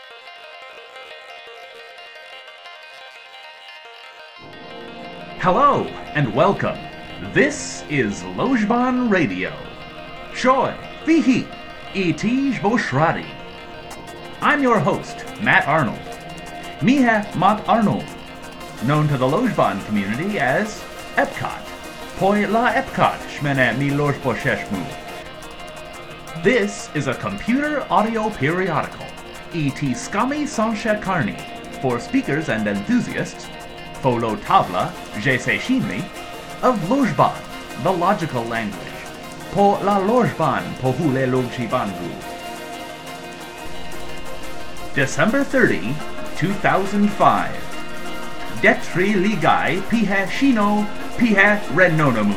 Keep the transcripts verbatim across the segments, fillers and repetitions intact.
Hello and welcome. This is Lojban Radio. Shoy, Vihi, Itij Boshradi. I'm your host, Matt Arnold. Miha Matt Arnold, known to the Lojban community as Epcot. Poi la Epcot, Shmene mi Lojbosheshmu. This is a computer audio periodical, Iti Skami Sanshet Karni, for speakers and enthusiasts, Folo Tabla, Jese Shinmi, of Lojban, the logical language. Po la Lojban, Pohule Logchibangu. December thirtieth, two thousand five. Detri Ligai Pihe Shino Pihe Renonamu.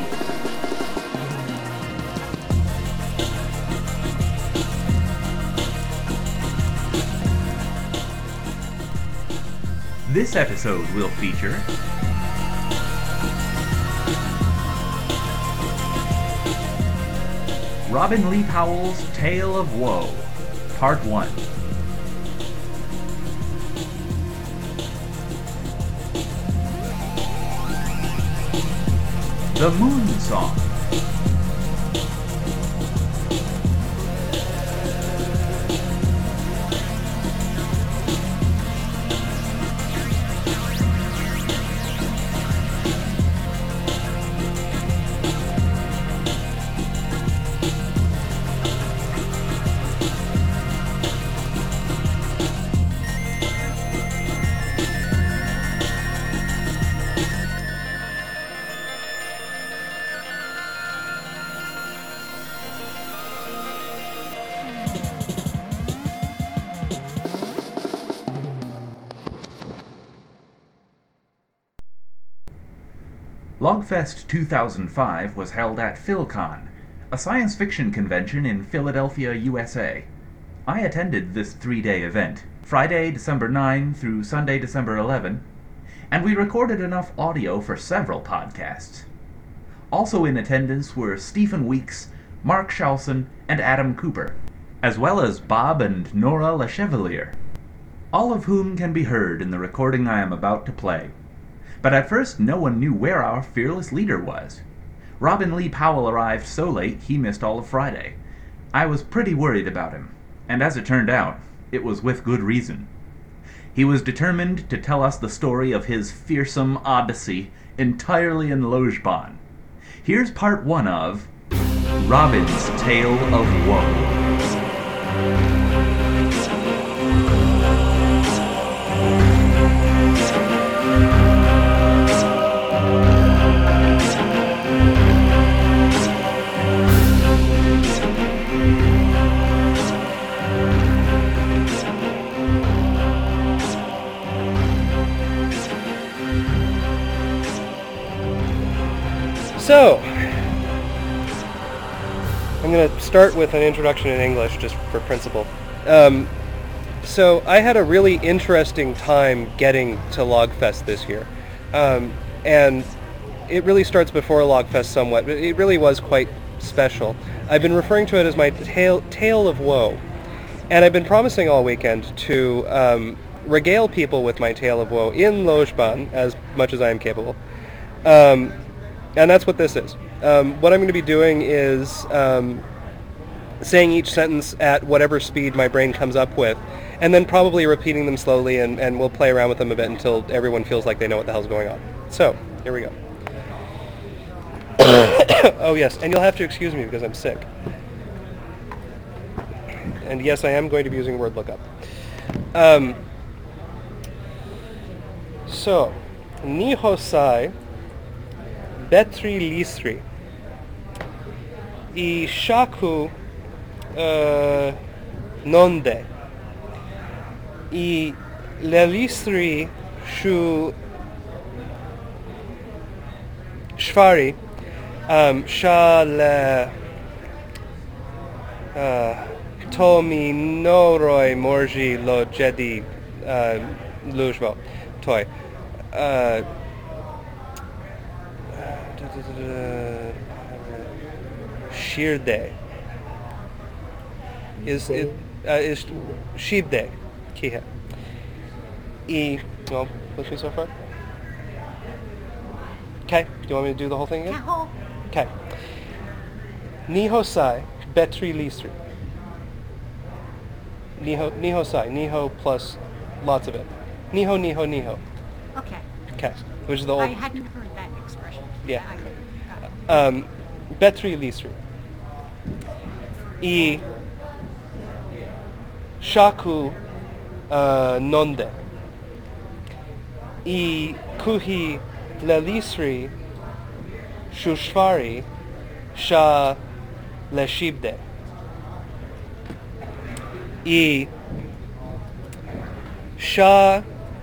This episode will feature Robin Lee Powell's Tale of Woe, Part one. The Moon Song. Logfest two thousand five was held at PhilCon, a science fiction convention in Philadelphia, U S A. I attended this three-day event, Friday, December ninth through Sunday, December eleventh, and we recorded enough audio for several podcasts. Also in attendance were Stephen Weeks, Mark Schalson, and Adam Cooper, as well as Bob and Nora LeChevalier, all of whom can be heard in the recording I am about to play. But at first, no one knew where our fearless leader was. Robin Lee Powell arrived so late, he missed all of Friday. I was pretty worried about him, and as it turned out, it was with good reason. He was determined to tell us the story of his fearsome odyssey entirely in Lojban. Here's part one of Robin's Tale of Woe. So, I'm going to start with an introduction in English, just for principle. Um, so, I had a really interesting time getting to Logfest this year. Um, and it really starts before Logfest somewhat, but it really was quite special. I've been referring to it as my tale, tale of woe. And I've been promising all weekend to um, regale people with my tale of woe in Lojban, as much as I am capable. Um, And that's what this is. Um, what I'm going to be doing is um, saying each sentence at whatever speed my brain comes up with, and then probably repeating them slowly, and, and we'll play around with them a bit until everyone feels like they know what the hell's going on. So, here we go. Oh yes, and you'll have to excuse me because I'm sick. And yes, I am going to be using word lookup. Um, so, Nihosai Betri Lisri I Shaku uh, Nonde I Lelisri Shu Shvari um, Shale uh, Tomi Noroi Morji Lo Jedi uh, Lujvo Toy uh, Shirde is it uh, is Shide Kihe. E, well, with me so far? Okay, do you want me to do the whole thing again? Kaho. Okay. Nihosai betri lisri. Niho, nihosai, niho plus lots of it. Niho, niho, niho. Okay. Okay, which is the I old, hadn't heard that expression. Yeah. I got it. um, betri lisri. I shaku uh, nonde. I kuhi lelisri shushvari sha leshibde. I sha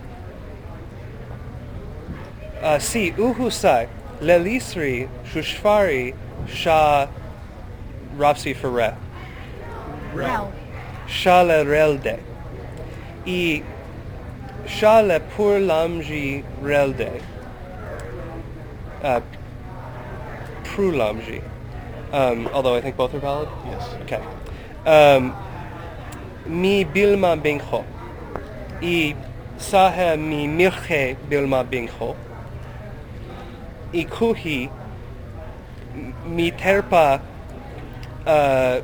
uh, si uhusai lelisri shushvari sha rapsi for re. Rel. Shale relde. I shale pur lamji relde. Uh, pru lamji. Um, although I think both are valid. Yes. Okay. Um, mi bilma bingho. I sahe mi mirche bilma bingho. I kuhi mi terpa uh,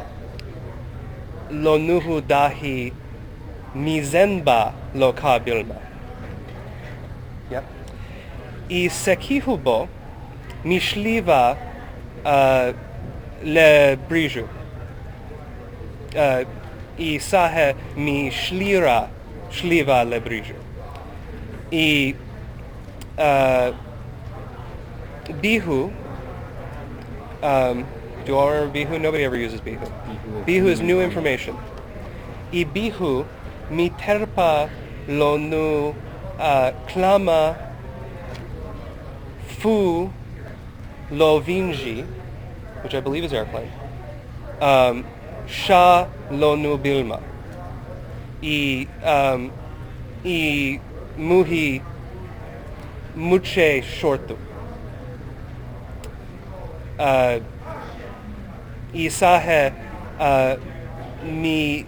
lo nuhu dahi mizenba lo ka bilma. Yep. I sekihubo mishliva uh, le briju. Uh, I sahe mi shlira shliva le briju. I uh, bihu. Um, do you all remember bihu? Nobody ever uses bihu. Bihu is Bihu is new new information. I bihu mi terpa lo nu uh, clama fu lo vinji, which I believe is airplane. Um, sha lo nu bilma. I um, I muhi muche shortu. Uh, isahe uh, mi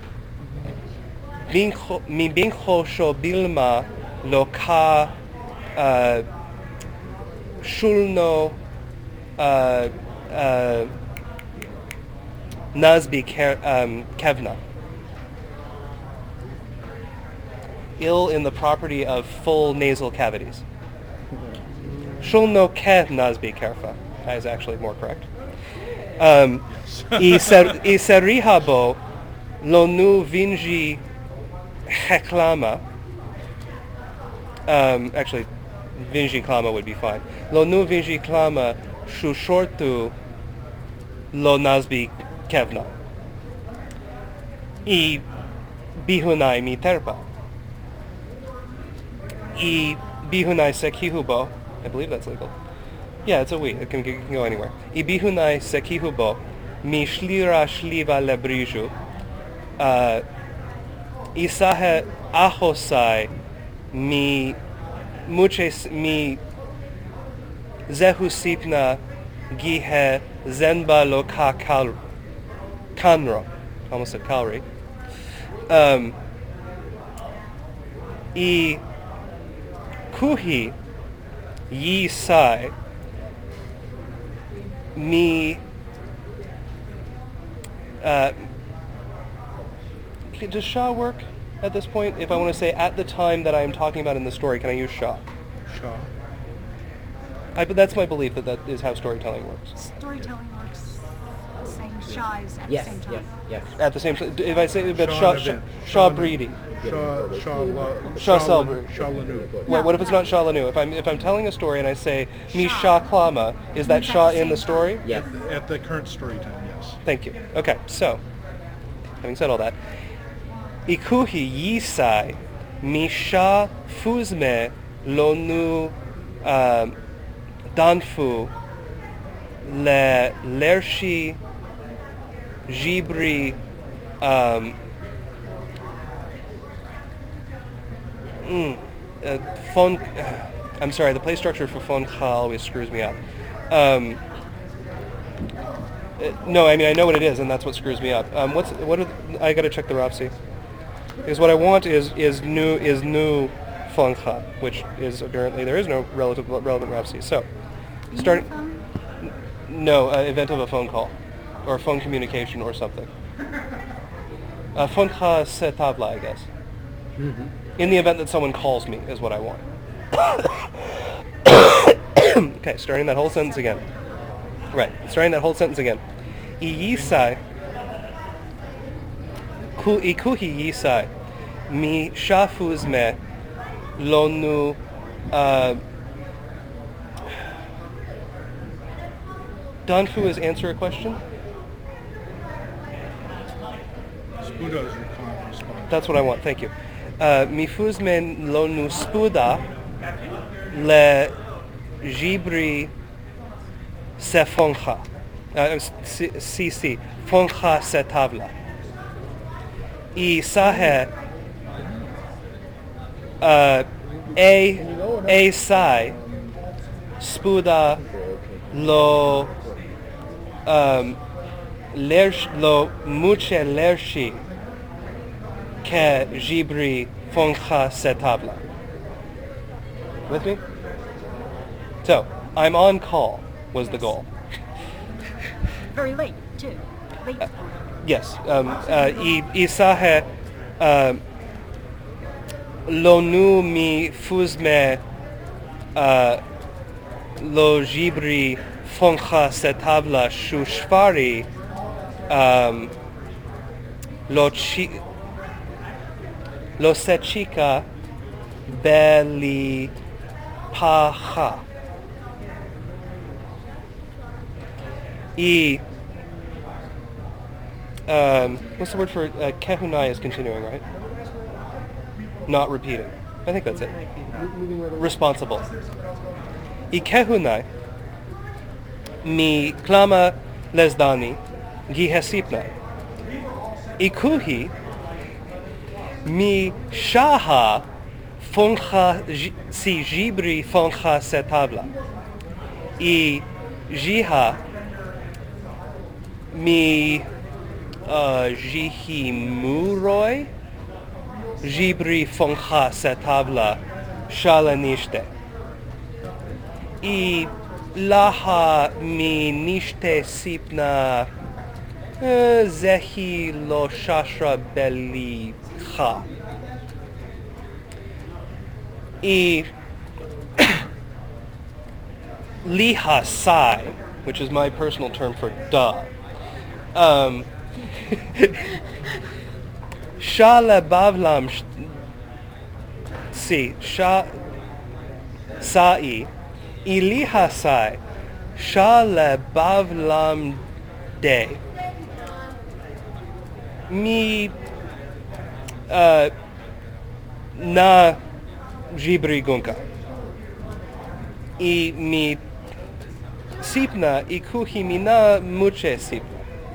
bincho mi bincho sho bilma lo ka uh, shulno uh, uh, nazbi ke, um, kevna. Ill in the property of full nasal cavities. Shulno ke nazbi kerfa. That is actually more correct. Um, I ser- I serihabo lo nu vinji heklama. Um, actually, vinji klama would be fine. Lo nu vinji klama shushortu lo nazbi kevna. I bihunai mi terpa. I bihunai sekihubo. I believe that's legal. Yeah, it's a we. It can, it can go anywhere. Ibihunai sekihubo mi shlira shliva lebriju. Uh, isahe ahosai mi muches mi zehu sipna gihe zenba lo ka kal kanro. Almost said calorie. Um, I kuhi yi sai mi uh, does Shah work at this point? If I want to say at the time that I am talking about in the story, can I use Shah? Shaw. I, but that's my belief that that is how storytelling works. Storytelling works saying shies at Yes, the same yes, time. yes. At the same time, if I say but Shaw Shah, and Shah, event. Shah Shaw and- Breedy. Shaw, Shaw, La, Shaw Shaw, Selbury. Shaw Lanu. What, what if it's not Shah Lanu? If I'm if I'm telling a story and I say mi Shah. Shah Klama, is that Means at Shah the in the same story? time. Yes. At the current story time, yes. Thank you. Okay, so having said all that, ikuhi yisai misha fuzme lonu um, danfu le lershi jibri um, mm, uh, fon. I'm sorry, the play structure for foncha always screws me up. Um, uh, no, I mean I know what it is, and that's what screws me up. Um, what's what? Are the, I got to check the Ropsy. Because what I want is is new is new Fengha, which is apparently there is no relative relevant Rafsi. So, starting Uniform? no uh, event of a phone call, or phone communication or something. Uh, Fengha se tabla, I guess. In the event that someone calls me, is what I want. Okay, starting that whole sentence again. Right, starting that whole sentence again. Iyisai, ku ikuhi yisai, mi shafuz me lonu. Uh, Danfu is answer a question. Spuda is your con- response. That's what I want. Thank you. Uh, Mi fuz me lonu spuda le jibri se fonja. Uh, si, si, si, fonja se tabla. Y sahe uh, e, e sai spuda lo um, lersh, lo muche lershi ke jibri fonja se tabla. With me? So, I'm on call was the goal. Very late, too. Late. Yes. Um, uh, I, isahe um, lo nu mi fuzme uh, lo jibri fonja se tabla shushvari um, lo chi lo se chica belli paja. E um, what's the word for uh, kehunai is continuing, right? Not repeating. I think that's it. Responsible. I kehunai mi klama lesdani gihesipna. Ikuhi mi shaha fonja j- si jibri fonja se tabla. I jiha mi uh, jihi muroi jibri fonja se tabla shalanishte. I laha mi nishte sipna uh, zehi lo shashra belli cha. I liha sai, which is my personal term for duh. Um, Shala bavlam sh- si sha sai iliha sai shala bavlam de mi uh, na jibri gunka I mi sipna ikuhi mina muche sipna.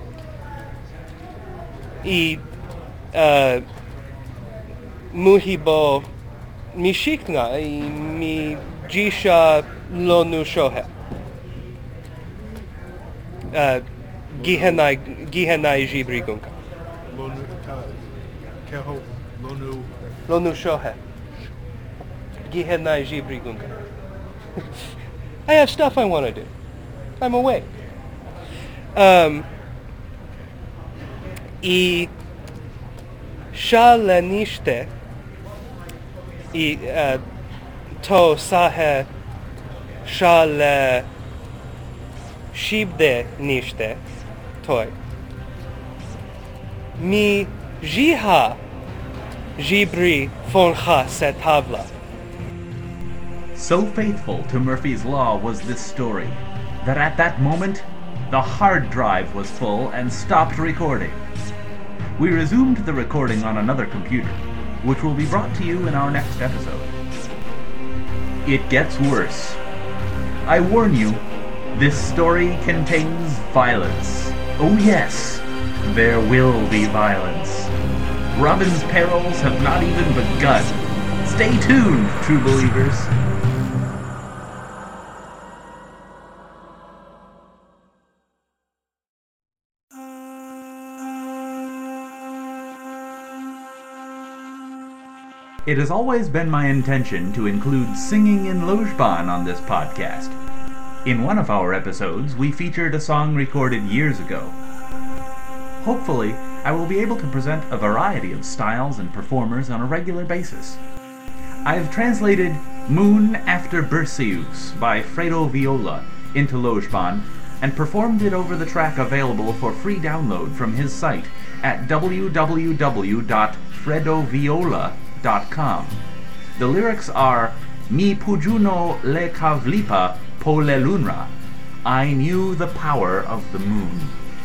I uh, muhibo mishikna I mi jisha lonu shohe. Uh, gihenai gihenai jibri gunka. Lonu, uh, keho, lonu, Lonu shohe. Gihenai jibri gunka. I have stuff I want to do. I'm awake. Um, I shalanishte I uh, to sahe shale shibde nishte toy. Mi jiha jibri fonja se tabla. So faithful to Murphy's Law was this story, that at that moment, the hard drive was full and stopped recording. We resumed the recording on another computer, which will be brought to you in our next episode. It gets worse. I warn you, this story contains violence. Oh yes, there will be violence. Robin's perils have not even begun. Stay tuned, true believers. It has always been my intention to include singing in Lojban on this podcast. In one of our episodes, we featured a song recorded years ago. Hopefully, I will be able to present a variety of styles and performers on a regular basis. I have translated Moon After Berceus by Fredo Viola into Lojban and performed it over the track available for free download from his site at w w w dot fredo viola dot com. The lyrics are Mi pujuno le kavlipa po le lunra. I knew the power of the moon.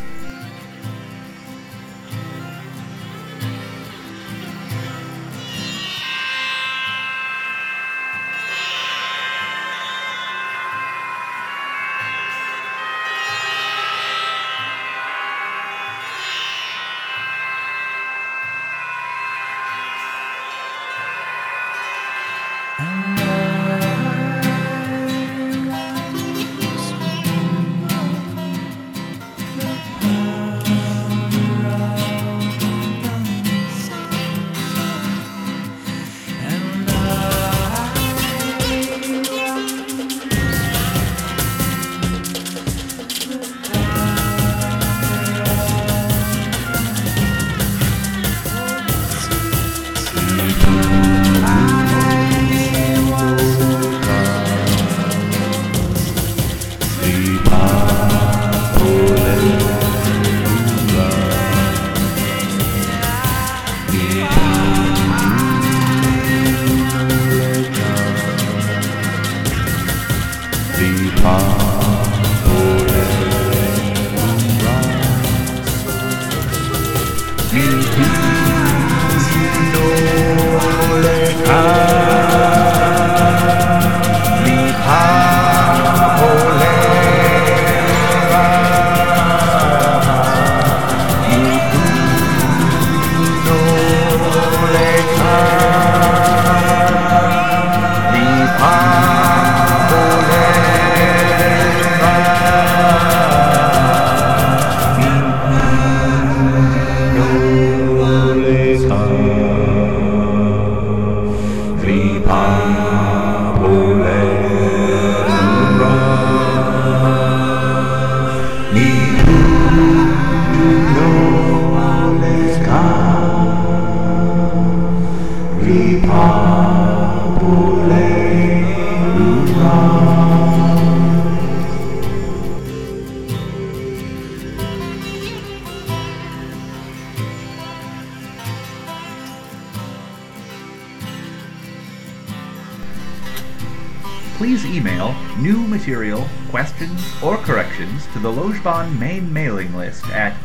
Please email new material, questions, or corrections to the Lojban main mailing list at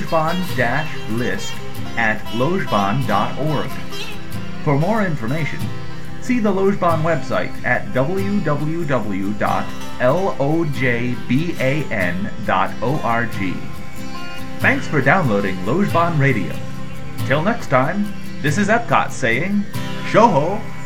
lojban-list at lojban dot org. For more information, see the Lojban website at w w w dot lojban dot org. Thanks for downloading Lojban Radio. Till next time, this is Epcot saying, Shoho!